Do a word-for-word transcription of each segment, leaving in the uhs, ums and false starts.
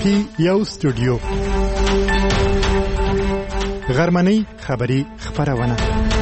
کې یو سټوډیو غرمنۍ خبری خبرونه.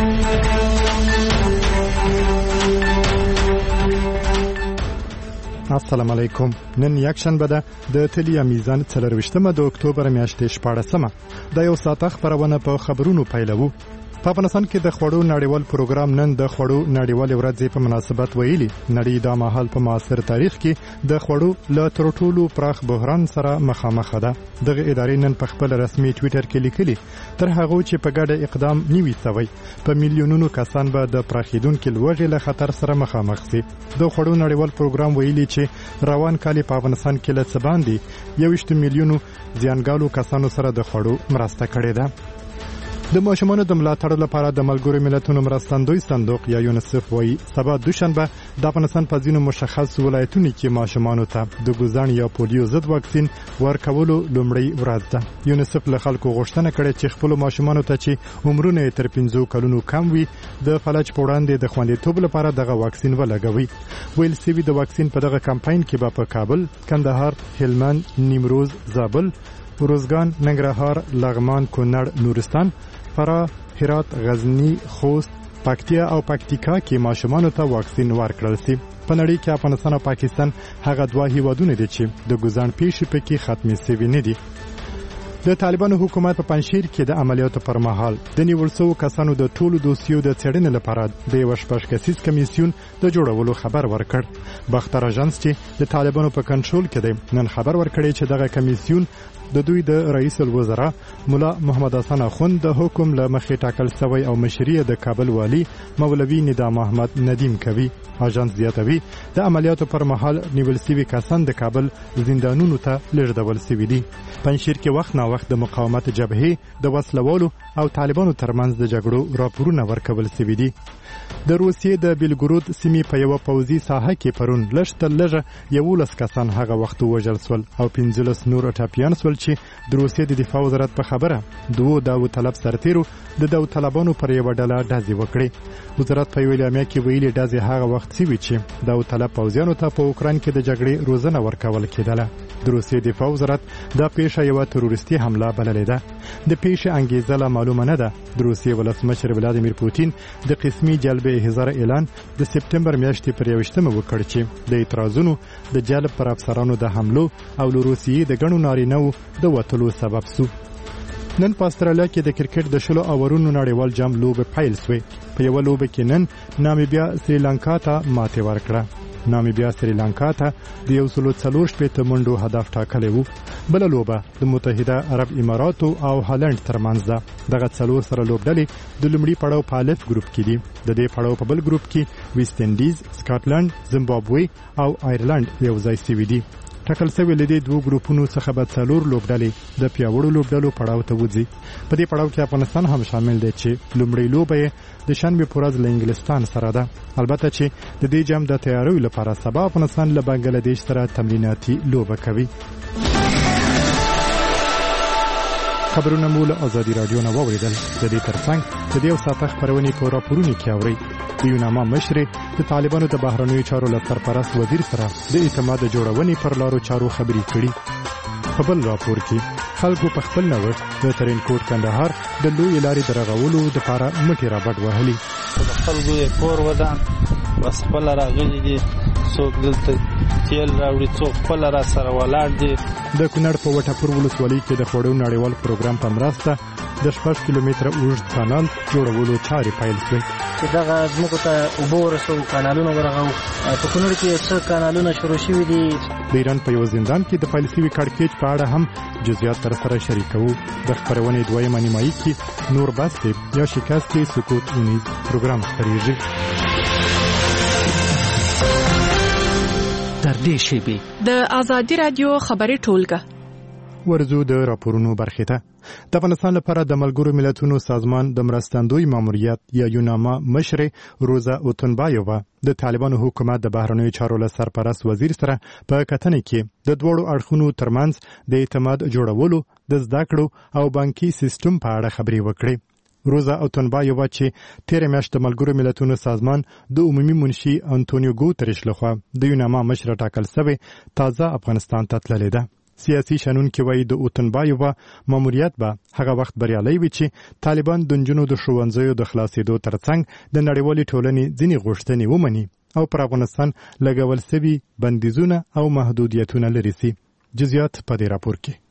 السلام علیکم. نن یک شنبه ده د تلیا میزان څلرویشتمه د اکتوبر میاشتې شپاړسمه. د یو ساعت خبرونه په خبرونو پیلوو. په افغانستان کې د خوړو نړیوال پروګرام نن د خوړو نړیوال ورځ په مناسبت ویلي. نړۍ د ماحول په معاصر تاریخ کې د خوړو له تر ټولو پراخ بحران سره مخامخ ده. دغه ادارې نن په خپل رسمي ټوئیټر کې لیکلي تر هغه چې په ګډه اقدام نیوي سوی په میلیونونو کسان به د پراخیدونکو لوږې له خطر سره مخامخ شي. د خوړو نړیوال پروګرام ویلي چې روان کال په افغانستان کې له څه باندې یوویشت میلیونو زیانګالو کسانو سره د خوړو مرسته کړې ده. د ماشومانو د ملاتړ لپاره د ملګرو ملتونو مرستندوی صندوق یا یونیسف وایي سبا دوشنبه د افغانستان په ځینو مشخص ولایتونو کې ماشومانو ته د ګوزن یا پولیو ضد واکسین ورکولو لومړی ورځ ده. یونیسف له خلکو غوښتنه کړې چې خپل ماشومانو ته چې عمرونه تر پنځو کلونو کم وي د فلج په وړاندې د خوندیتوب لپاره دغه واکسین ولګوي. ویل سوي د واکسین په دغه کمپاین کې به په کابل، کندهار، هلمند، نیمروز، زابل، روزګان، ننګرهار، لغمان، کونړ، نورستان، فراه، هرات، غزنی، خوست، پکتیا او پکتیکا کې ماشومانو ته واکسین ورکړل شي. په نړۍ کې افغانستان او پاکستان هغه دوه هیوادونه دي چې د ګوزن پیښې پکې ختمې شوي نه دي. د طالبانو حکومت په پنځشیر کې د عملیاتو پر مهال د نیول شوو کسانو د ټولو دوسیو د څېړنې لپاره د یو شپږ کسیز کمیسیون د جوړولو خبر ورکړ. باختر اژانس چې د طالبانو په کنټرول کې دی نن خبر ورکړی چې دغه کمیسیون د دوی د رئیس الوزرا مولا محمد حسن اخوند د حکم له مخې ټاکل شوی او مشري د کابل والی مولوی نظام احمد ندیم کوي. اژانس زیاتوي د عملیاتو پر مهال نیول شوي کسان د کابل زندانونو ته لیږدول شوي دي. پنځشیر کې وخت نا وخت د مقاومت جبهې د وسلوالو او طالبانو ترمنځ د جګړو راپورونه ورکول شوي دي. د روسیې د بیلګورود سیمې په یو پوځي ساحه کې پرون لږ تر لږه یولس کسان هغه وخت وژل شول او پنځلس نور ټاپیان شول چې د روسیې د دفاع وزارت په خبره دوه داوطلب سرتیرو د داوطلبانو پر یو ډله ډزې وکړې. وزارت په یو اعلامیه کې ویلي ډزې هغه وخت شوې چې داوطلب پوځیانو ته په اوکراین کې د جګړې روزنه ورکول کېدله. د روسیې دفاع وزارت دا پیښه یو تروریستي حمله بللې ده. د پیښې انګیزه لا معلومه نه ده. د روسیې ولسمشر ولادیمیر پوتین د قسمي جلب احضار اعلان د سپتمبر میاشتې پر یوویشتمه وکړ چې د اعتراضونو د جلب پر افسرانو د حملو او له روسیې د ګڼو نارینه‌وو د وتلو سبب شو. نن په استرالیا کې د کرکټ د شلو اورونو نړیوال جام لوبه پیل شوه. په یو لوبه کې نن نامیبیا سریلانکا ته ماتې ورکړه. نامیبیا سریلانکا ته د یو سلو څلور شپېته منډو هدف ټاکلی و. بله لوبه د متحده عرب اماراتو او هالند ترمنځ ده. دغه څلور سره لوبډلې د لومړي پړاو په الف ګروپ کې دي. د دې پړاو په بل ګروپ کې ویسټ انډیز، سکاټلند، زیمبابوې او آیرلند یو ځای شوي دي. ټاکل شوی له دې دوه ګروپونو څخه به څلور لوبډلې د پیاوړو لوبډلو پړاو ته وځي. په دې پړاو کې افغانستان هم شامل دی چې لومړی لوبه یې د شنبه په ورځ له انګلستان سره ده. البته چې د دې جام د تیاریو لپاره سبا افغانستان له بنگلاديش سره تمریناتي لوبه کوي. خبرونه مو له ازادي رادیو نه واوریدل. د دې ترڅنګ د دې یو ساعت خبرونه په راپورونو کې اوري. د یوناما مشر د طالبانو د بهرنیو چارو له سرپرست وزیر سره د اعتماد جوړونې پر لارو چارو خبرې کړي. په بل راپور کې خلکو په خپل نوښت د ترینکوټ کندهار د لوی لارې درغولو لپاره مټې رابط وهلي. خلکو یې کور ودان بس خپل راغلي دي، څوک دلته تیل راوړي، څوک خپل را سره ولاړ دي. د کونړ په وټپور ولسوالۍ کې د خوړو نړیوال پروګرام په مرسته د شپږ کیلومتره اوږد کانال جوړولو چارې پیل شوې. دغه ځمکو ته اوبه ورسوو، کانالونه ورغوو. په کونړ کې څه کانالونه شروع شوي دي. د ایران په یو زندان کې د پیل شوي کړکېچ په اړه هم جزئیات در سره شریکوو. د خپرونې دویمه نیمایي کې نور بس دی یا شکست سکوت اونیز پروګرام خپریږي. در دې شیبې د ازادي رادیو خبري ټولګه ورزو د راپورونو برخې ته. د افغانستان لپاره د ملګرو ملتونو سازمان د مرستندوی ماموریت یا یوناما مشر روزا اوتنبایووا د طالبانو حکومت د بهرنیو چارو له سرپرست وزیر سره په کتنې کې د دوړو اړخونو ترمنځ د اعتماد جوړولو، د زده کړو او بانکي سیستم په اړه خبرې وکړې. روزا اوتنبایووا چې تیر میاشت د ملګرو ملتونو سازمان د عمومي منشي انټونیو ګوتریش لخوا د یوناما مشر ټاکل شوی تازه افغانستان ته تللې ده. سیاسي شنونکي وایي د اوتنبایووا ماموریت به هغه وخت بریالی وي چې طالبان د نجونو د ښوونځیو د خلاصېدو ترڅنګ د نړیوالې ټولنې ځینې غوښتنې ومني او پر افغانستان لګول سوي بندیزونه او محدودیتونه لرې سي. جزئیات په دې راپور کې.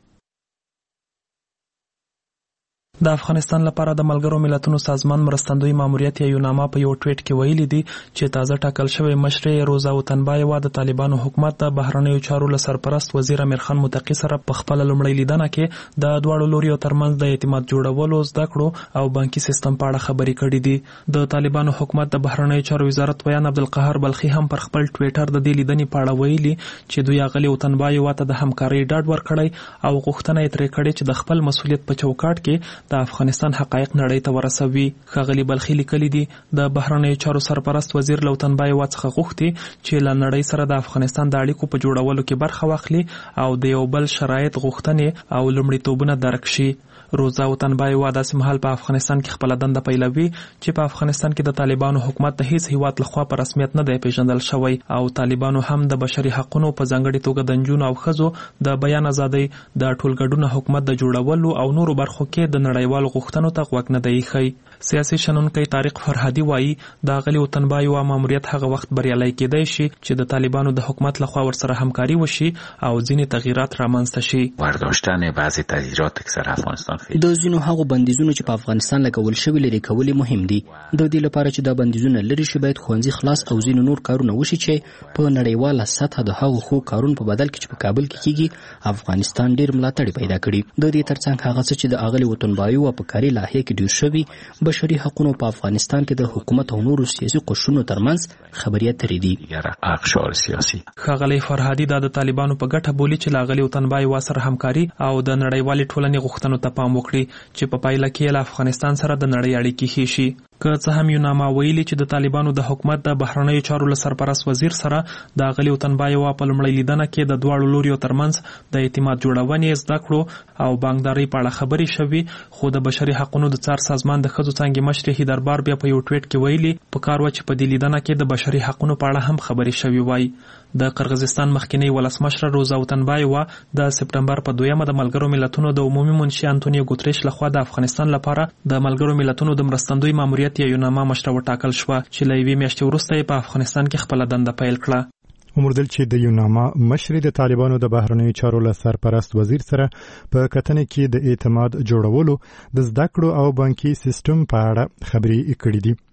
د افغانستان لپاره د ملګرو ملتونو سازمان مرستندوی ماموریت یا یوناما په یو ټویټ کې ویلي دي چې تازه ټاکل شوی مشر روزا اوتنبایووا د طالبانو حکومت د بهرنیو چارو له سرپرست وزیر امیر خان متقی سره په خپل لومړی لیدنه کې د دواړو لوریو ترمنځ د اعتماد جوړولو، زده کړو او بانکي سیستم په اړه خبرې کړې دي. د طالبانو حکومت د بهرنیو چارو وزارت ویان عبدالقهار بلخي هم پر خپل ټویټر د دې لیدنې په اړه ویلي چې دوی اغلی اوتنبایووا ته د همکارۍ ډاډ ورکړی او غوښتنه یې ترې کړې چې د خپل مسؤلیت په چوکاټ کې د افغانستان حقایق نړۍ ته ورسوي. ښاغلي بلخي لیکلي دي د بهرنیو چارو سرپرست وزیر له اوتنبایووا څخه غوښتي چې له نړۍ سره د افغانستان د اړیکو په جوړولو کې برخه واخلي او د یو بل شرایط، غوښتنې او لومړیتوبونه درک شي. روزا اوتنبایووا داسې مهال په افغانستان کې خپل دنده پیلوي چې په افغانستان کې د طالبانو حکومت د هیڅ هیواد لخوا په رسمیت نه دی پیژندل شوی او طالبانو هم د بشري حقوقو په ځانګړي توګه د نجونو او ښځو د بیان ازادۍ، د ټولګډونه حکومت د جوړولو او نورو برخو کې د نړیوالو غوښتنو ته غوږ نه دی ایښی. سیاسي شنونکی طارق فرهادي وایي د اغلی اوتنبایووا ماموریت هغه وخت بریالی کېدای شي چې د طالبانو د حکومت لخوا ورسره همکاري وشي او ځینې تغییرات رامنځته شي. برداشتن بعضی تغییرات که در افغانستان د ځینو هغو بندیزونو چې په افغانستان لګول شوي لرې کول مهم دي. د دې لپاره چې دا بندیزونه لرې شي باید ښوونځي خلاص او ځینو نور کارونه وشي چې په نړیواله سطحه د هغو ښو کارونو په بدل کې چې په کابل کې کیږي افغانستان ډیر ملاتړ پیدا کړي. د دې ترڅنګ هغه څه چې د اغلی اوتنبایووا په کاري لایحه کې ډیر شوي بشري حقوقو په افغانستان کې د حکومت او نورو سیاسي قشرونو ترمنځ خبرې اترې دي. اقشار سیاسي ښاغلی فرهادي د طالبانو په ګټه بولي چې لاغلی اوتنبایووا سره همکاري او د نړیوالې ټولنې غوښتنو ته پام وکړي چې په پایله کې له افغانستان سره د نړۍ اړیکې ښې شي. که څه هم یوناما ویلي چې د طالبانو د حکومت د بهرنیو چارو له سرپرست وزیر سره د اغلی اوتنبایووا په لومړۍ لیدنه کې د دواړو لوریو ترمنځ د اعتماد جوړونې، زده کړو او بانکدارۍ په اړه خبرې شوي، خو د بشري حقوقو د څار سازمان د ښځو څانګې مشر هیدربار بیا په یو ټویټ کې ویلي پکار و چې په دې لیدنه کې د بشري حقوقو په اړه هم خبرې شوي وای. د قرغیزستان مخکنی ولسمشر روزا اوتنبایووا د سپټمبر په دویمه د ملګرو ملتونو د عمومي منشي انټونیو ګوتریش لخوا د افغانستان لپاره د ملګرو ملتونو د مرستندوی ماموریت یا یوناما مشر وټاکل شو چې له یوې میاشتې وروسته په افغانستان کې خپل دنده پیل کړه. وموندل چې د یوناما مشر د طالبانو د بهرنیو چارو له سرپرست وزیر سره په کتنې کې د اعتماد جوړولو، د زده کړو او بانکي سیستم په اړه خبرې کړې دي.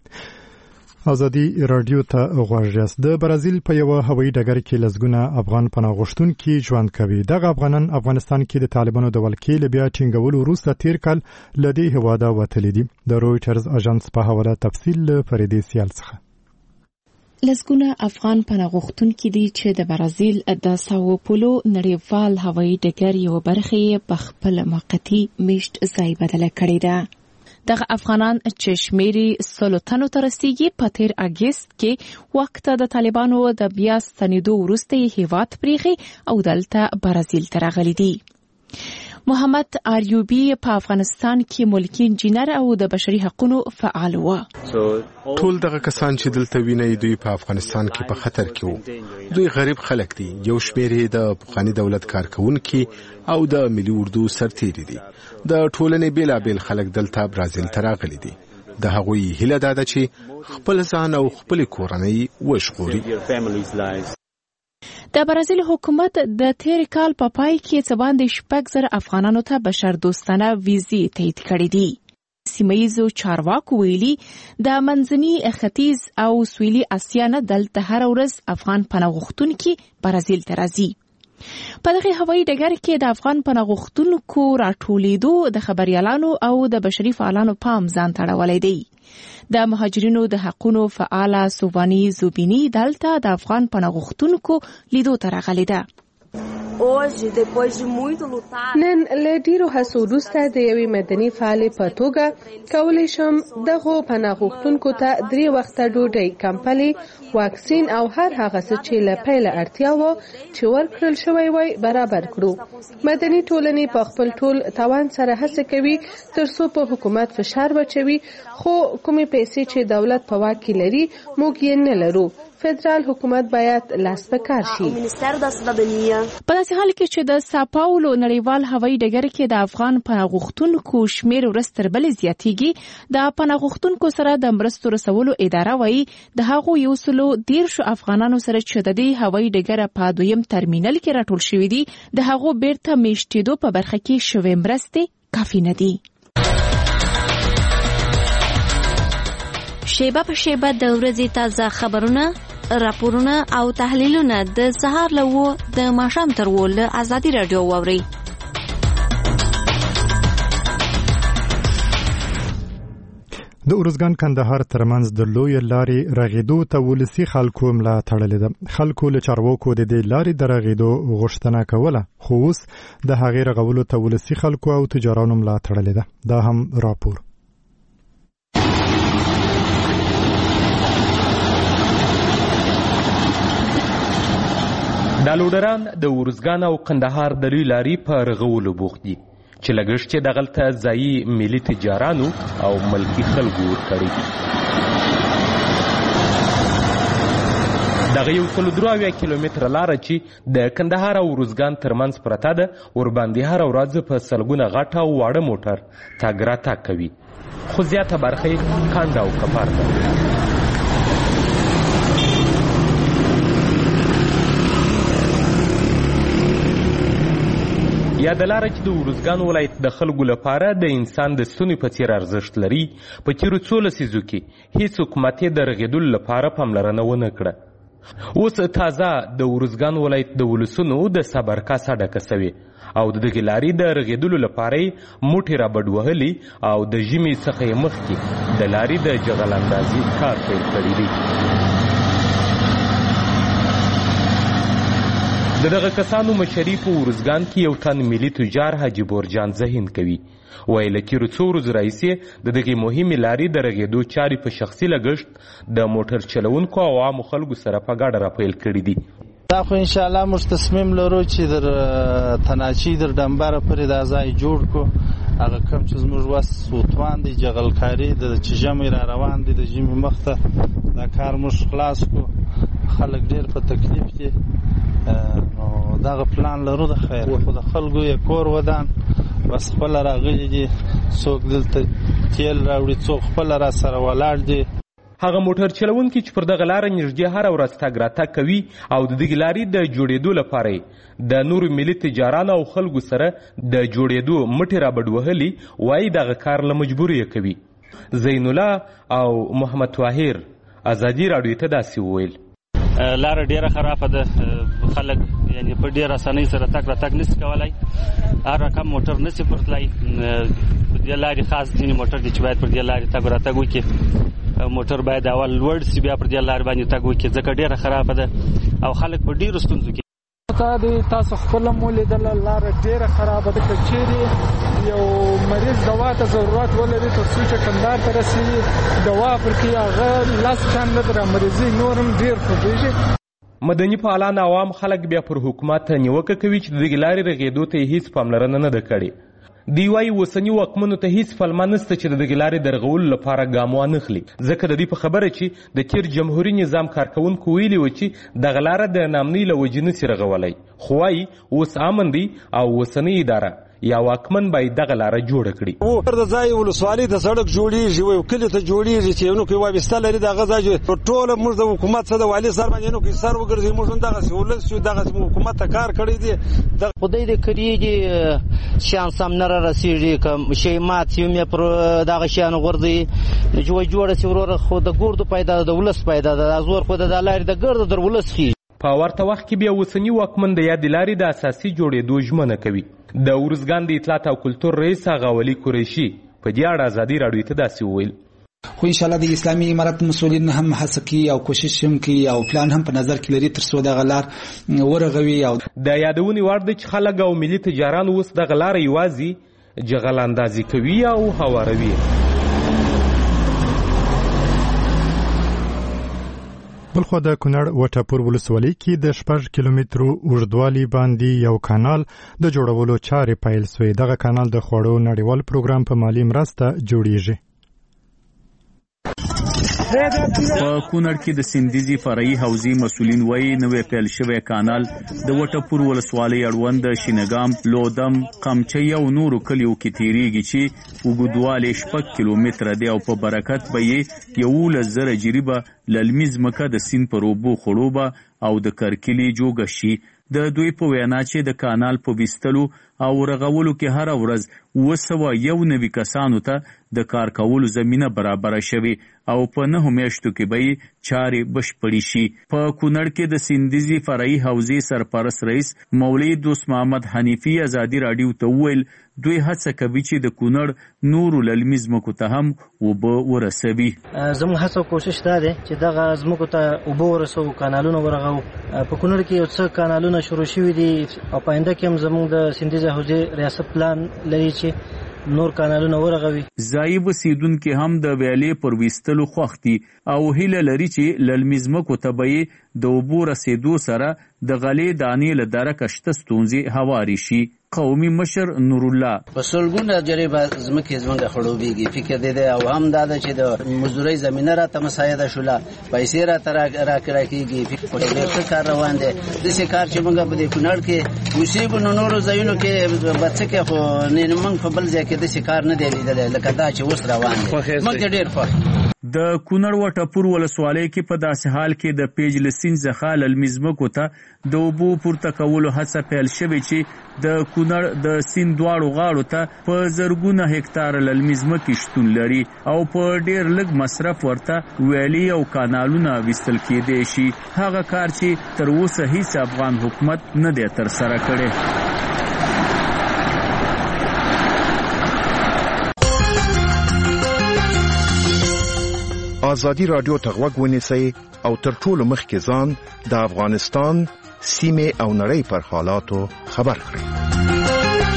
ازادي رادیو ته غوږ یاست. د برازیل په یو هوایي ډګر کې لسګونه افغان پناه غوښتونکي ژوند کوي. دغه افغانان افغانستان کې د طالبانو د ولکې له بیا ټینګولو وروسته تیر کال له دې هېواده وتلي دي. د رویټرز اژانس په حواله تفصیل له فریدې سیال څخه. لسګونه افغان پناه غوښتونکي دي چې د برازیل د ساو پولو نړیوال هوایي ډګر یو برخه په خپل موقتی میشت ځای بدله کړې ده. دغه افغانان چې شمیري سلو تنو ته رسیږي په تیر اګست کې وخت د طالبانو د بیا ستنېدو وروسته هیواد پریښی او دلته برازیل ته راغلي دي. محمد آریوبی په افغانستان کې ملکی انجینر او د بشري حقوقو فعال و. ټول دغه کسان چې دلته ویني دوی په افغانستان کې په خطر کې وو. دوی غریب خلک دي. یو شمېر یې د پخواني دولت کارکونکي او د ملي اردو سرتیري دي. د ټولنې بیلابیل خلک دلته برازیل ته راغلي دي. د هغوی هیله دا ده چې خپل ځان او خپل کورنۍ وژغوري. د برازیل حکومت د تیر کال په پای کې څه باندې شپږ زره افغانانو ته بشر دوستانه ویزې تایید کړې دي. سیمه‌ییزو چارواکو ویلي د منځني ختیځ او سویلي اسیا نه دلته هر ورځ افغان پناه غوښتونکي برازیل ته راځي. په دغه هوایي ډګر کې د افغان پناه غوښتونکو راټولېدو د خبريالانو او د بشري فعالانو پام ځان تړولی دی. د مهاجرینو د حقوقو فعاله سوبانی زوبینی دلته د افغان پناه غوښتونکو لیدو ته راغلې ده. نن له ډیرو هڅو وروسته د یوې مدني فعالې په توګه کولی شم دغو پناه غوښتونکو ته درې وخته ډوډۍ، کمپلې، واکسین او هر هغه څه چې له پیله اړتیا وه چې ورکړل شوی وای برابر کړو. مدني ټولنې په خپل ټول توان سره هڅه کوي ترڅو په حکومت فشار واچوي، خو کومې پیسې چې دولت په واک کې لري موږ یې نه لرو. فدرال حکومت باید لاس په کار شي. په داسې حال کې چې د ساپاولو نړیوال هوایي ډګر کې د افغان پناه غوښتونکو شمېر ورځ تر بلې زیاتېږي. د پناه غوښتونکو سره د مرستو رسولو اداره وایي د هغو یو سلو دیرشو افغانانو سره چې د دې هوایي ډګر په دویم ترمینل کې راټول شوي دي د هغو بیرته میشتېدو په برخه کې شوې مرستې کافي نه دي. شیبه په شیبه د ورځې تازه خبرونه، راپورونه او تحلیلونه د سهار له وو د ماښام تر وو له ازادي راډیو واورئ. د ارزګان کندهار ترمنځ د لوی لارې رغیدو ته ولسی خلکو ملا تړلې ده. خلکو له چارواکو د دې لارې د رغیدو غوښتنه کوله، خو اوس د هغې رغولو ته ولسی خلکو او تجارانو ملا تړلې ده. دا هم راپور. دا لوډران د ارزګان او کندهار د لوی لارې په رغولو بوخت دي چې لګښت یې دغلته ځایي ملي تجارانو او ملکي خلکو ورکړی. دغه یو سلو درې اویا کیلومتره لاره چې د کندهار او ارزګان ترمنځ پرته ده، ورباندې هره ورځ په سلګونه غټ او واړه موټر تګ راتګ کوي، خو زیاته برخه یې کانډه او کپر ده. یا د لاره چې د ارزګان ولایت د خلکو لپاره د انسان د ستوني په څیر ارزښت لري، په تیرو څو لسیزو کې هیڅ حکومت یې د رغېدلو لپاره پاملرنه ونه کړه. اوس تازه د ارزګان ولایت د ولسونو د صبر کاسه ډکه سوې او د دغې لارې د رغېدلو لپاره یې موټې رابډ وهلي او د ژمي څخه یې مخکې د لارې د جغل اندازي کار پیل کړی دی. د دغه کسانو مشري په ارزګان کې یو تن ملي تجار حاجي بورجان ذهین کوي. وایي له تېرو څو ورځو راهیسې د دغې مهمې لارې د رغېدو چارې په شخصي لګښت د موټر چلونکو او عامو خلکو سره په ګډه راپیل کړي دي. دا خو انشاءالله موږ تصمیم لرو چې در تناچي در ډمبره پورې دا ځای جوړ کړو. هغه کوم چې زموږ وس سوتوان دی، جغلکاري د چې ژمی را روان دی، د ژمي مخته دا کار موږ خلاص کړو. خلک ډېر په تکلیف دي، نو دغه پلان لرو د خیر، خو د خلکو یې کور ودان بس خپله راغلي دي، څوک دلته تیل راوړي، څوک خپله را سره ولاړ دي. هغه موټر چلونکي چې پر دغه لاره نږدې هره ورځ تګ راتګ کوي او د دغې لارې د جوړېدو لپاره د نورو ملي تجارانو او خلکو سره د جوړېدو مټې رابډ وهلي، وایي دغه کار له مجبوري یې کوي. زین الله او محمد طاهر ازادي راډیو ته داسې وویل: لاره ډیره خرابه ده، خلک یعنی په ډیره اسانۍ سره تګ راتګ نشي کولای، هر رقم موټر نشي پرتلای. په دې لارې خاص ځینې موټر دي چې باید پر دې لارې تګ راتګ وکړي، موټر باید اول لوړ سي بیا پر دې لارې باندې تګ وکړي، ځکه ډیره خرابه ده او خلک په ډیرو ستونزو کې. تاسو خپل مو لیدل لاره ډیره خرابه ده، که چیرې یو مریض دوا ته ضرورت ولري تر څو چې کندهار ته رسېږي دوا پرې هغه لاس چند در مریضي نور هم ډیر خوږېږي. مدني فعالان عوام خلک بیا پر حکومت نیوکه کوي چې د دغې لارې رغېدو ته یې هیڅ پاملرنه نه ده کړې. دوی وایي اوسني واکمنو ته هیڅ پلمه نشته چې د دغې لارې د رغولو لپاره ګام وانخلي، ځکه د دوی په خبره چې د تیر جمهوري نظام کارکوونکو ویلي و چې دغه لاره د ناامنۍ له وجې نسي رغولی، خو وایي اوس امن دی او اوسنۍ اداره یا واکمن باید دغه لاره جوړه کړي. او د ځای ولسوالۍ ته سړک جوړېږي، وایي کلي ته جوړېږي چې نو کوي وابسته لري دغه ځای ټوله موږ د حکومت څخه د والي سر باندې نو کوي سر وګرځي، موږ هم دغسې ولس شو، دغسې حکومت ته کار کړی دی. خدای دې کړېږي شیان سم نه رارسېږي، که شی مات شي هم یې پر دغه شیانو غورځوي چې وایي جوړه شي وروره، خو د ګردو پیدا ده، د ولس پیدا ده، دا زور خو د لارې د ګردو در ولس خېږي. په ورته وخت کې بیا اوسني واکمن د یادې لارې د اساسي جوړېدو ژمنه کوي. د ارزګان د اطلاعات او کلتور رئیس اغاولي قریشي په دې اړه ازادي راډیو ته داسې وویل: خو ان شاء الله د اسلامي امارت مسؤلین هم هڅه کوي او کوشش هم کوي او پلان هم په نظر کې لري تر څو دغه لار ورغوي. او د یادونې وړ ده چې خلک او ملي تجاران اوس دغه لاره یوازې جغل اندازي کوي او هواروي. بلخو د کونړ وټاپور ولسوالۍ کې د شپږ کیلومترو اوږدوالي باندې یو کانال د جوړولو چارې پیل شوې. دغه کانال د خوړو نړیوال پروګرام په مالي مرسته جوړیږي. په کونړ کې د سندیزي فرعي حوزې مسولین وایي نوې پیل شوی کانال د وټپور ولسوالۍ اړوند شینګام، لودم، قمچۍ او نورو کلیو کې تیریږي چې اوږدوالی شپږ کیلومتره دی او په برکت به یې یولس زره جریبه للمي ځمکه د سیند پر اوبو خړوبه او د کرکلي جوګه شي. د دوی په وینا چې د کانال په ویستلو او رغولو کې هر ورځ اوه سوه یو نوي کسانو ته د کار کولو زمینه برابره شوي او په نهو میاشتو کې به یې چارې بشپړې شي. په کونړ کې د سندیزي فرعي حوزې سرپرست رئیس مولوي دوست محمد حنیفي ازادي راډیو ته وویل دوی هڅه کوي چې د کونړ نورو للمي ځمکو ته هم اوبه ورسوي. زموږ هڅه او کوشش دا دی چې دغه ځمکو ته اوبه ورسوو، کانالونه ورغوو. په کونړ کې یو څه کانالونه شروع شوي دي او په آینده کې هم زموږ د سندیزي حوزې ریاست پلان لري چې نور کانالونه ورغوي. ځایي اوسیدونکي هم د ویالې پر ویستلو خوښ دي او هیله لري چې للمي ځمکو ته به یې د اوبو رسېدو سره د غلې دانې له درکه شته ستونزې هوارې شي. قومي مشر نور الله په سلګونه جریبه ځمکې زمونږ خړوبېږي. فکر دې دی او هم دا ده چې د مزدورۍ زمینه راته مساعده شوله، پیسې راته راکړه کېږي. ډېر ښه کار روان دی. داسې کار چې موږ په دې کونړ کې اوسېږو نو نورو ځایونو کې به څه کې خو موږ په بل ځای کې داسې کار نه دی لیدلی لکه دا چې اوس روان دی. موږ ته ډېر خوښ. د کونړ وټپور ولسوالۍ کې په داسې حال کې د پیج له سیند څخه للمي ځمکو ته د اوبو پورته کولو هڅه پیل شوې چې د کونړ د سیند دواړو غاړو ته په زرګونه هکتاره للمي ځمکې شتون لري او په ډېر لږ مصرف ورته ویالې او کانالونه ویستل کېدی شي. هغه کار چې تر اوسه هیڅ افغان حکومت نه دی ترسره کړی. ازادي راډیو ته غوږ ونیسئ او تر ټولو مخکې ځان د افغانستان سیمې او نړۍ پر حالاتو خبر کړئ.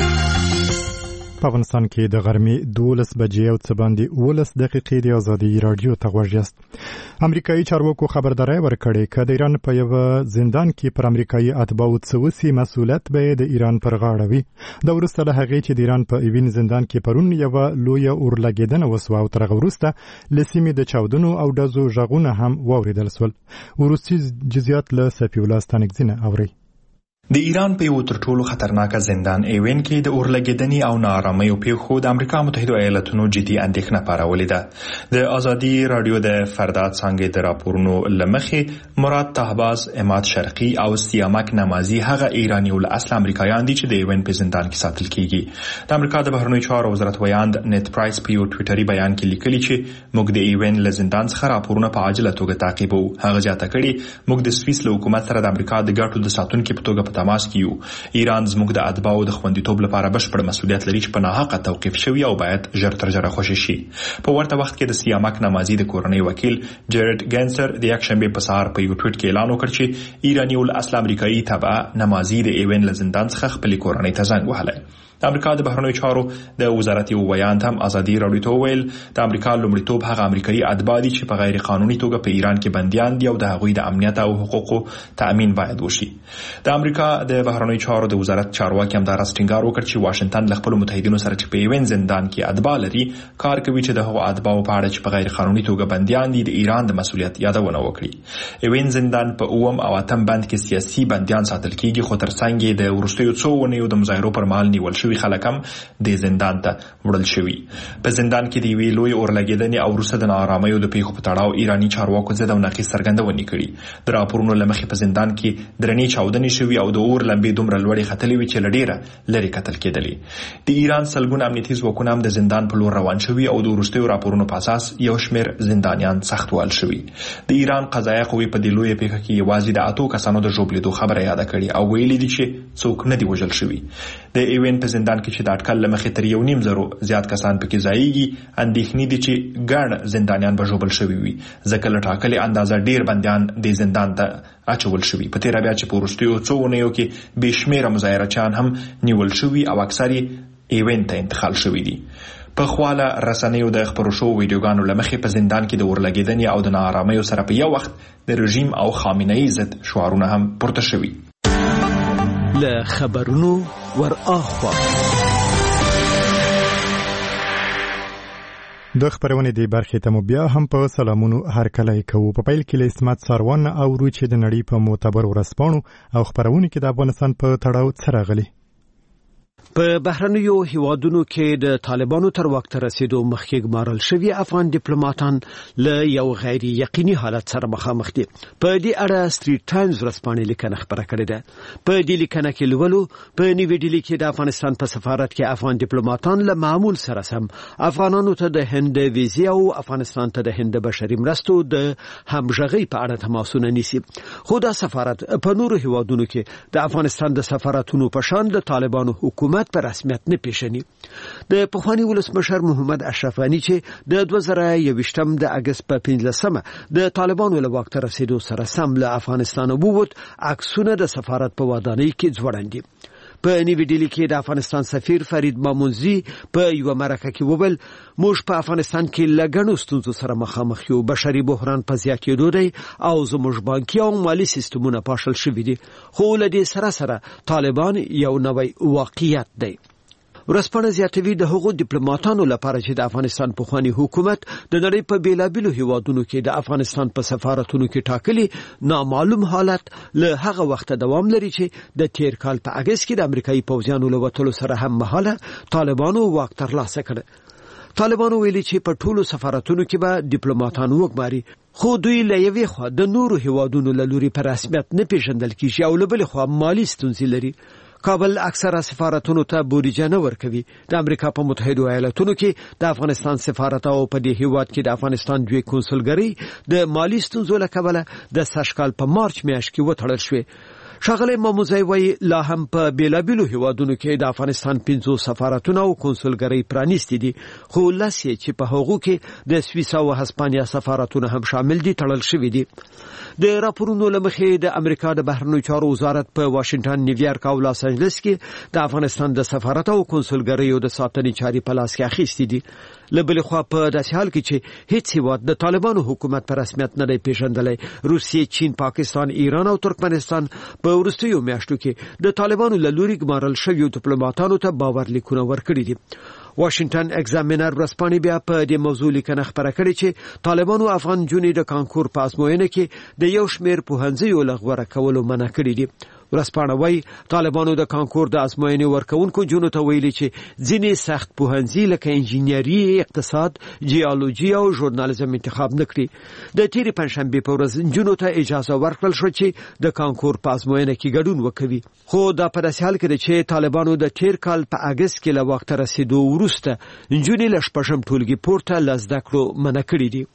په افغانستان کې د غرمې دولس بجې او څه باندې ولس دقیقې د ازادي راډیو ته غوږ یاست. امریکایي چارواکو خبرداری ورکړې که د ایران په یوه زندان کې پر امریکایي اتباعو څه وسي مسؤلیت به یې د ایران پر غاړه وي. د وروسته له هغې چې د ایران په ایوین زندان کې پرون یوه لویه اورلګېدنه وسوه او تر هغه وروسته له سیمې د چاودنو او ډزو غږونه هم واورېدل سول. وروستي جزئیات له صفي الله ستانکزي نه اورئ. د ایران په یو تر ټولو خطرناکه زندان ایوین کې د اورلګېدنې او ناارامۍ پیښو د امریکا متحده ایالاتونو جدي اندېښنه پارولې ده. د ازادي راډیو د فردا څانګې د راپورونو له مخې مراد طهباز، اماد شرقي او سیامک نمازي هغه ایرانی ول اصل امریکایان دي چې د ایوین په زندان کې ساتل کیږي. د امریکا د بهرنیو چارو وزارت ویاند نت پرایس په یو ټویټري بیان کې لیکلي چې موږ د ایوین له زندان څخه راپورونه په عاجله توګه تعقیبوو. هغه زیاته کړي موږ د سویس له حکومت سره د امریکا د ګټو د ساتونکو په توګه تماس کیو. ایران زموږ د اتباعو د خوندیتوب لپاره بشپړ مسؤلیت لري چې په ناحقه توقیف شوی او باید ژر تر ژره خوشي شي. په ورته وخت کې د سیامک نمازي د کورنۍ وکیل جیرد ګینسر د یکشنبه په سهار په یو ټویټ کې اعلان وکړ چې ایرانی ول اصل امریکایي تبع نمازي د ایوین له زندان څخه خپل کورنۍ ته زنګ وهلی. د امریکا د بهرنیو چارو د وزارت یو بیان هم ازادي راډیو ته ویل د امریکا لومړیتوب هغه امریکایي اتباع دي چې په غیر قانوني توګه په ایران کې بنديان دي او د هغوی د امنیت او حقوقو تأمین باید وشي. د امریکا د بهرنیو چارو د وزارت چارواکي هم دا راستنګار وکړ چې واشنگټن له خپل متحدینو سره چې په ایوین زندان کې اتباع لري کار کوي چې د هغو اتباعو په اړه چې په غیر قانوني توګه بنديان دي د ایران د مسؤلیت یادونه وکړي. ایوین زندان په اوم او اتم بند کې سیاسي بنديان ساتل کیږي خو ترڅنګ د ورستیو څو ونیو د مظاهرو پر مهال نیول شوی خلک هم د زندان ته وړل شوی. په زندان کې دی وی لوی اورلګېدنې او وروسته د ناارامۍ د پیښو په تړاو ایرانی چارواکو زده او نقیص څرګندونې کړي. د راپورونو له مخې په زندان کې درنې چاودنې شوي او د اور لمبې دومره لوړې ختلې وي چې له ډېره لرې کتل کېدلې. د ایران سلګونه امنیتي ځواکونه هم د زندان په لور روان شوي او د وروستیو راپورونو په اساس یو شمېر زندانیان سخت وهل شوي. د ایران قضایه قوې په دې لویه پیښه کې یوازې د اتو کسانو د ژوبلېدو خبره یاده کړې او ویلي دي چې څوک نه دي وژل شوي. د ایوین په زندان کې چې د اټکل له مخې تر یو نیم زرو زیات کسان پکې ځایږي اندېښنې دي چې ګڼ زندانیان به ژوبل شوي وي ځکه له ټاکلې اندازه ډېر بندیان د زندان ته اچول شوي. په تېره بیا چې په وروستیو څو اونیو کې بې شمېره مظاهرچیان هم نیول شوي او اکثر یې ایوین ته انتقال شوي دي. په خواله رسنیو د خبرو شو ویډیوګانو له مخې په زندان کې د اورلګېدنې او د ناارامۍ سره په یو وخت د رژیم او خامنه‌ای ضد شعارونه هم پورته شوي. له خبرونو ور اخوا د خبرونې د برخې ته مو بیا هم په سلامونو هرکلی کوو. په پیل کې له اسمت ساروان اورو چې د نړۍ په معتبرو ورځپاڼو او خبرونو کې د افغانستان په تړاو څه راغلي. په بهرنیو هیوادونو کې د طالبانو تر وخت رسیدو مخکې ګمارل شوي افغان ډیپلوماټان له یو غیر یقیني حالت سره مخامخ دي. په دې اړه سټریټ ټایمز ورځپاڼې لیکنه خبره کړې ده. په دې لیکنه کې لولو په نیوې ډیلي کې د افغانستان په سفارت کې افغان ډیپلوماټان له معمول سره سم افغانانو ته د هند ویزې او افغانستان ته د هند بشري مرستو د همغږۍ په اړه تماسونه نیسي. خو دا سفارت په نورو هیوادونو کې د افغانستان د سفارتونو په شان د طالبانو حکومت په رسمیت نه پیژني. د پخوانی ولسمشر محمد اشرف غنی چې د دوه زره یوویشتم د اگست په پنځلسمه د طالبانو له وخت رسیدو سره سم له افغانستان ووت، عکسونه د سفارت په ودانۍ کې ځوړندي. په نیوې ډیلي کې د افغانستان سفیر فرید مامونزي په یو مرکه کې وویل موږ په افغانستان کې لګڼو ستونزو سره مخامخ یو، بشري بحران په زیاتېدو دی او زموږ بانکي او مالي سیستمونه پاشل شوي دي، خو له دې سره سره طالبان یو نوی واقعیت دی. ورسپانه زیاتوي د هغو ډیپلوماټانو لپاره چې د افغانستان پخوانی حکومت د نړۍ په بیلابیلو هیوادونو کې د افغانستان په سفارتونو کې ټاکلي نامعلوم حالت له هغه وخت دوام لري چې د تیر کال په اگست کې د امریکایي پوځیانو له وتلو سره هم مهاله طالبانو واک ترلاسه کړ. طالبانو ویلي چې په ټولو سفارتونو کې به ډیپلوماټان وګماري، خو دوی له یوې خوا د نورو هیوادونو له لوري په رسمیت نه پیژندل کیږي او له بلې خوا مالي ستونزې لري. کابل اکثره سفارتونو ته بودیجه نه ورکوي. د امریکا په متحده ایالاتونو کې د افغانستان سفارت او په دې هیواد کې د افغانستان دوی کنسولګری د مالی ستونزو له کبله د سږکال په مارچ میاشت کې وتړل شوې. ښاغلی ماموزی وایي لا هم په بیلابیلو هیوادونو کې د افغانستان پنځو سفارتونه او کنسولګرۍ پرانیستي دي، خو لس یې چې په هغو کې د سویس او هسپانیا سفارتونه هم شامل دي تړل شوي دي. د راپورونو له مخې د امریکا د بهرنیو چارو وزارت په واشنګټن، نیویارک او لاس انجلس کې د افغانستان د سفارت او کنسولګریو د ساتنې چارې په لاس کې اخیستې دي. له بلې خوا په داسې حال کې چې هیڅ هیواد د طالبانو حکومت په رسمیت نه دی پیژندلی، روسیې، چین، پاکستان، ایران او ترکمنستان په وروستیو میاشتو کې د طالبانو له لوري ګمارل شویو ډیپلوماټانو ته باور لیکونه ورکړي دي. واشنګټن ایگزامینر ورځپاڼې بیا په دې موضوع لیکنه خبره کړې چې طالبانو افغان نجونې د کانکور په ازموینه کې د یو شمېر پوهنځیو له غوره کولو منع کړي دي. ورځپاڼه وایي طالبانو د کانکور د ازموینې ورکوونکو نجونو ته ویلي چې ځینې سخت پوهنځي لکه انجینري، اقتصاد، جیولوژي او ژورنالیزم انتخاب نه کړي. د تېرې پنجشنبې په ورځ نجونو ته اجازه ورکړل شوه چې د کانکور په ازموینه کې ګډون وکوي، خو دا په داسې حال کې ده چې طالبانو د تېر کال په اگست کې له وخته رسیدو وروسته نجونې له شپږم ټولګي پورته له زده کړو منع کړي دي.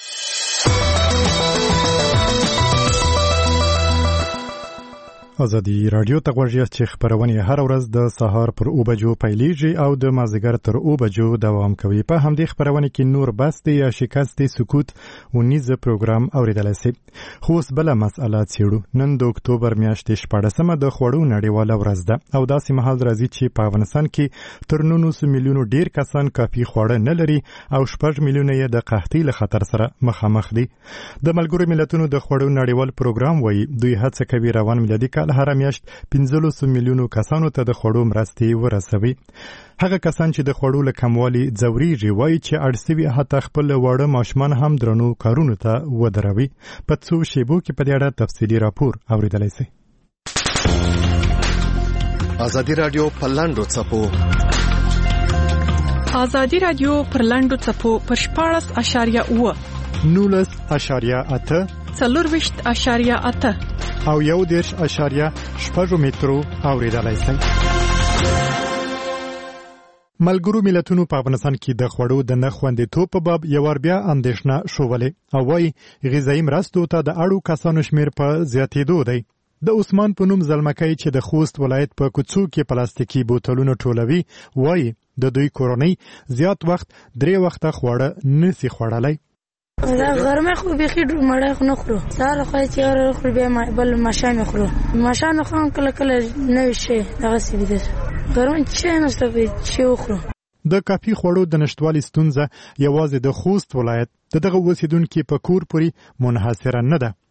ازادي رادیو ته غوږی چې خبرونه هر ورځ د سهار پر او بجو پیلیږي او د مازیګر تر او بجو دوام کوي. په همدې خبرونه کې نور بست یا شکست سکوت او نیزه پروګرام اوریدل شي. خو اوس بل مسله څېړو. نن د اکتوبر میاشتې شپاړسمه د خوړو نړیواله ورځ ده او داسې مهال راځي چې په افغانستان کې تر نولس میلیونو ډیر کسان کافي خواړه نه لري او شپږ میلیونه یې د قحطۍ له خطر سره مخامخ دي. د ملګرو ملتونو د خوړو نړیوال پروګرام وایي دوی هڅه کوي روان میلادي کال هر میاشت پنځلس میلیونو کسانو ته د خوړو مرستې ورسوي. هغه کسان چې د خوړو له کموالي ځوريږي وایي چې اړ سوي حتی خپل واړه ماشومان هم درنو کارونو ته ودروي. په څو شیبو کې په دې اړه تفصیلي راپور اوریدلای شئ. ازادي رادیو په لاندو څپو ازادي رادیو پر لاندو څپو پر شپاړس اشاریه اوه نولس اشاریه اته څلورویشت اشاریه اته او یو دیرش اشاریه شپږ مترو اوریدلای شئ. ملګرو ملتونو په افغانستان کې د خوړو د نه خوندیتوب په باب یو بیا اندېښنه شولې او وايي غذایي مرستو ته د اړو کسانو شمیر په زیاتېدو دی. د عثمان په نوم زلمکۍ چې د خوست ولایت په کوڅو کې پلاستیکي بوتلونه ټولوي وايي د دوی کورنۍ زیات وخت درې وخته خواړه نسی خوړلای. دا غرمه خو بيخي مړه خو نه خورو، سهار خو چې اور خو بیا بل ماشام خورو، ماشام خو کله کله نه شي دغه سی دي غرمه چې نه ستوي چې خورو. د کافي خوړو د نشټوالي ستونزه یوازې د خوست ولایت د دغه اوسیدونکو په کور پورې منحصره نه ده.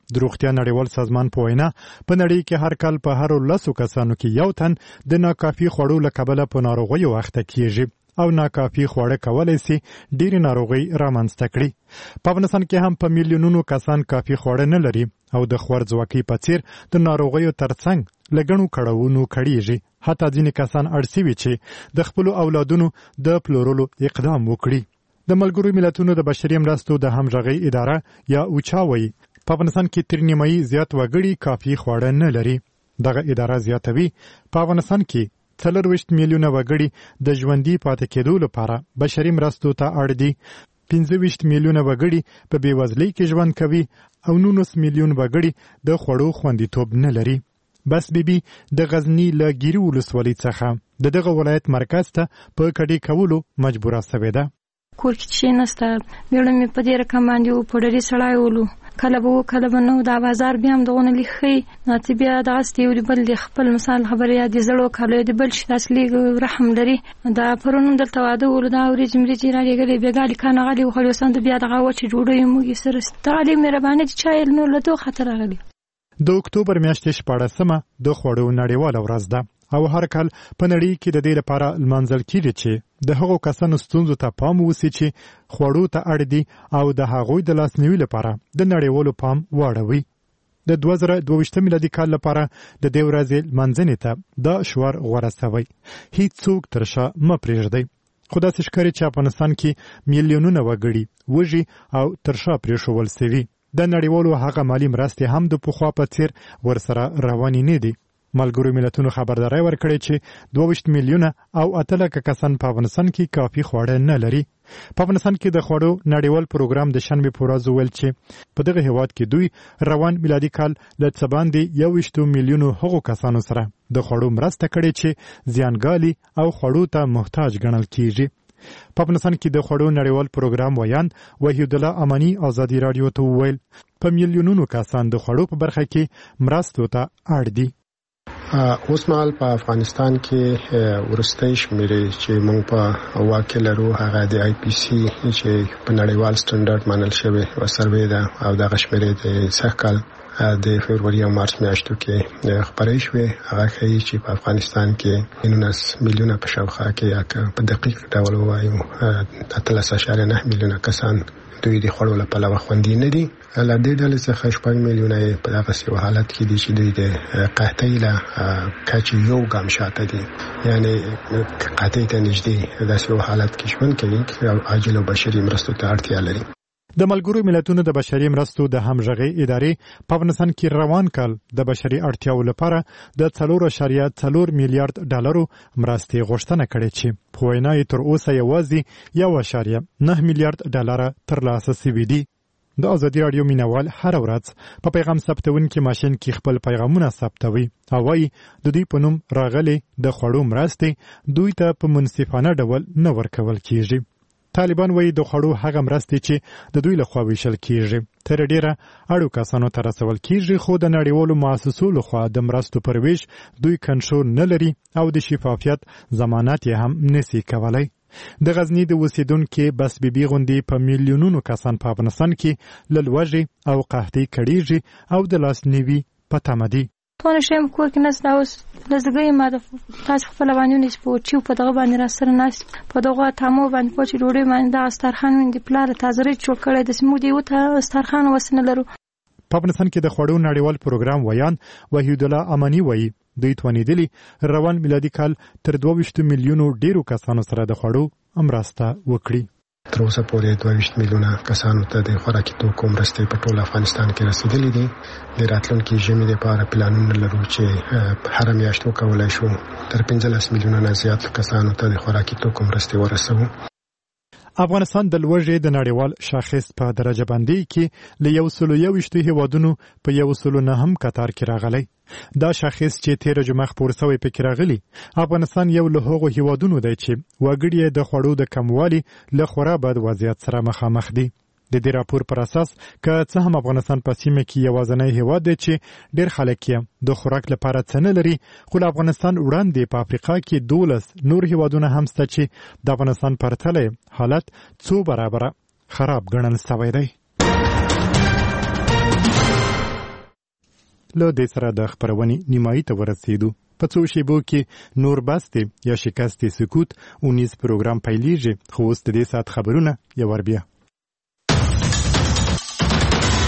د روغتیا نړیوال سازمان په وینا په نړۍ کې هر کال په هر لسو کسانو کې یو تن د ناکافي خوړو له کبله په ناروغیو اخته کیږي او ناکافي خواړه کولای شي ډېری ناروغي رامنځته کړي. په افغانستان کې هم په میلیونونو کسان کافي خواړه نه لري او د خوارځواکۍ په څیر د ناروغیو ترڅنګ لګڼو کړهونو کړيږي. حتی ځینې کسان اړ شوي چې د خپل اولادونو د پلورلو اقدام وکړي. د ملګرو ملتونو د بشري مرستو د همغږۍ اداره یا اوچا وایي په افغانستان کې تر نیمایي زیات وګړي کافي خواړه نه لري. دغه اداره زیاتوي په افغانستان کې څلورویشت میلیونه وګړي د ژوندي پاتې کېدو لپاره بشري مرستو ته اړ دي. پنځه ویشت میلیونه وګړي په بېوزلۍ کې ژوند کوي او نولس میلیون وګړي د خوړو خوندیتوب نه لري. بس بیبي د غزني له ګیري ولسوالۍ څخه د دغه ولایت مرکز ته په کډې کولو مجبوره سوې ده. کور کې چې نسته بیړه مې په دې رقم باندې و په ډېرې سړی ولو کله به و کله به نه دا بازار بیا هم دغونه لیخي ناڅې بیا دغسې یو بل د خپل مثال خبرې یا د زړو کالو د بل شي داسې لږ رحم لري. دا پرون هم دلته واده ولو دا ورېځې مرېځې رالېږلې بېګا لیکانه غلې وخوړې اوس هم د بیا دغه وچې ډوډۍ موږ یې سره دغه لږ مهرباني چې چا یې نور له دغو خطر راغلي. د اکتوبر میاشتې شپاړسمه د خوړو نړیواله ورځ ده او هر کال په نړۍ کې د دې لپاره لمانځل کېږي چې د هغو کسانو ستونزو ته پام وشي چې خوړو ته اړ دي او د هغوی د لاسنیوي لپاره د نړیوالو پام واړوي. د دوه زره دوه ویشتم میلادي کال لپاره د دې ورځې لمانځنې ته دا شعار غوره سوی: هیڅوک تر شا مه پرېږدئ. خو داسې ښکاري چې افغانستان کې میلیونونه وګړي وږي او تر شا پرېښول سوي. د نړیوالو هغه مالي مرستې هم د پخوا په څیر ورسره روانې نه دي. ملګرو ملتونو خبرداری ورکړی چې دوه ویشت میلیونه او اته لکه کسان په افغانستان کې کافي خواړه نه لري. په افغانستان کې د خوړو نړیوال پروګرام د شنبې په ورځ وویل چې په دغه هیواد کې دوی روان میلادي کال له څه باندې یو ویشتو میلیونو هغو کسانو سره د خوړو مرسته کړې چې زیانګالي او خوړو ته محتاج ګڼل کیږي. په افغانستان کې د خوړو نړیوال پروګرام ویان وحید الله امانی ازادي رادیو ته وویل په میلیونونو کسان د خوړو په برخه کې مرستو ته اړ دي. اوس مهال په افغانستان کې ورستۍ شمیرې چې موږ په واقع لرو هغه د آی پی سی چې په نړیوال سټنډرډ منل شوی او سروې ده او دغه شمیرې د سږ کال د فبروري او مارچ میاشتو کې خبرې شوې. هغه ښیي چې په افغانستان کې نولس میلیونه په شاوخوا کې یا په دقیق ډول ووایو اتلس اعشاریه نه میلیونه کسان دوی د خوړو له پلوه خوندي نه دي. له دې ډلې څخه شپږ میلیونه یې په دغسې یو حالت کې دي چې دوی د قحطۍ له کچې یو ګام شاته دي، یعنې قحطۍ ته نږدې داسې یو حالت کې ژوند کوي او عاجل او بشري مرستو ته اړتیا لري. د ملګرو ملتونو د بشري مرستو د همغږۍ ادارې په افغانستان کې روان کال د بشري اړتیاو لپاره د څلور اعشاریه څلور میلیارډ ډالرو مرستې غوښتنه کړې چې په وینا یې تر اوسه یوازې یو اعشاریه نه میلیارډ ډالره ترلاسه شوي دي. د ازادي راډیو مینوال هر ورځ په پیغام ثبتونکي ماشین کې خپل پیغامونه ثبتوي او وايي د دوی په نوم راغلي د خوړو مرستې دوی ته په منصفانه ډول نه ورکول کیږي. طالبان وایي د خوړو هغه مرستې چې د دوی لخوا ویشل کیږي تر ډیره اړو کسانو ته رسول کیږي، خو د نړیوالو مؤسسو لخوا د مرستو پر ویش دوی کنټرول نه لري او د شفافیت ضمانت یې هم نشي کولای. د غزني د اوسیدونکو بس بیبي غوندي په میلیونونو کسان په افغانستان کې له لوږې او قحطۍ کړيږي او د لاسنیوي په تمه دي. تونه شم کور کې نس دا اوس لزګي ما د تاسو خپل باندې نس په چیو په دغه باندې را سره ناس په دغه تامو باندې په چې ډوډۍ باندې د استرخان وندي پلار تازه جوړ کړی د سمو دی وته استرخان وسنه لرو. په افغانستان کې د خوړو نړیوال پروګرام ویان وحید الله امانی وایي دوی توانیدلی روان میلادي کال تر دوه ویشت میلیونو ډیرو کسانو سره د خوړو مرسته وکړي. تر اوسه پورې دوه ویشت میلیونه کسانو ته د خوراکي توکو مرستې په ټول افغانستان کې رسیدلې دي. د راتلونکي ژمي لپاره پلانونه لرو چې په هر میاشت وکولای شو تر پنځلس میلیونه نه زیات کسانو ته د خوراکي توکو مرستې ورسوو. افغانستان د لوږې د نړیوال شاخص په درجه بندي کې له یو سلو یو ویشتو هیوادونو په یو سلو نهم کتار کې راغلی. دا شاخص چې تیر جمعه خپور شوی پکې راغلی. افغانستان یو له هغو هیوادونو دی چې وګړي د خوړو د کموالي له خورا بد وضعیت سره مخامخ دي. د دې راپور پر اساس که څه هم افغانستان په سیمه کې یوازینی هیواد دی چې ډېر خلک یې د خوراک لپاره څه نه لري، خو له افغانستان وړاندې په افریقا کې دولس نور هیوادونه هم شته چې د افغانستان پرتله حالت څو برابره خراب ګڼل شوی دی. له دې سره د خبرونې نیمایي ته ورسېدو. په څو شیبو کې نور بستې یا شکست سکوت اونیز پروګرام پیلیږي. خو اوس د دې ساعت خبرونه یو ور بیا